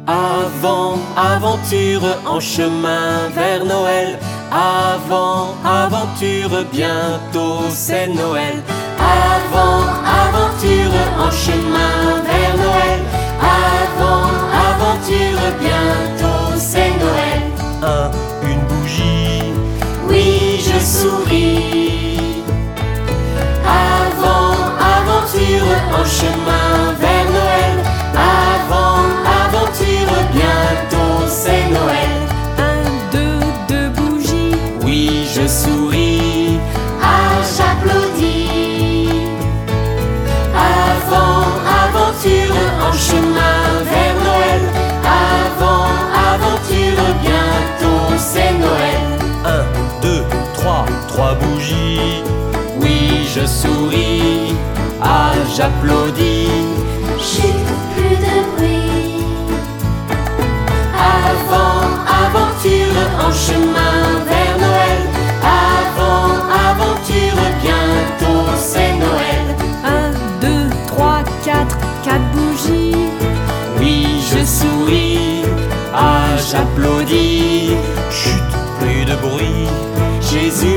Avant, aventure en chemin vers Noël. Avant, aventure, bientôt c'est Noël. Avant, aventure en chemin vers Noël. Avant, aventure, bientôt c'est Noël. Une bougie. Oui, je souris. Avant, aventure en chemin vers Noël. Avant, aventure, bientôt c'est Noël. 2 bougies. Oui, je souris. J'applaudis. Avant, aventure en chemin vers Noël. Avant, aventure, bientôt c'est Noël. 2, 3 bougies. Oui, je souris. J'applaudis. Chut, plus de bruit. Avant, aventure en chemin vers Noël. Avant, aventure, bientôt c'est Noël. 2, 3, 4 bougies. Oui, je souris. J'applaudis. Chut, plus de bruit. Jésus